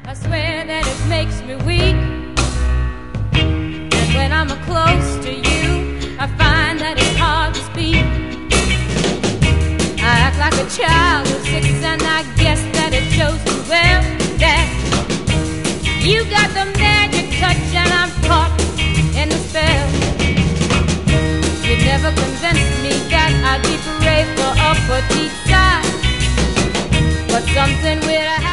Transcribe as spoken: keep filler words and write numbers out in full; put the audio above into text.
I swear that it makes me weak. And when I'm close to you, I find that it's hard to speak. I act like a child who's six, and I guess that it shows too well that you got the magic touch and I'm caught in the spell. You never convinced me that I'd be brave for a petite side, but something will happen.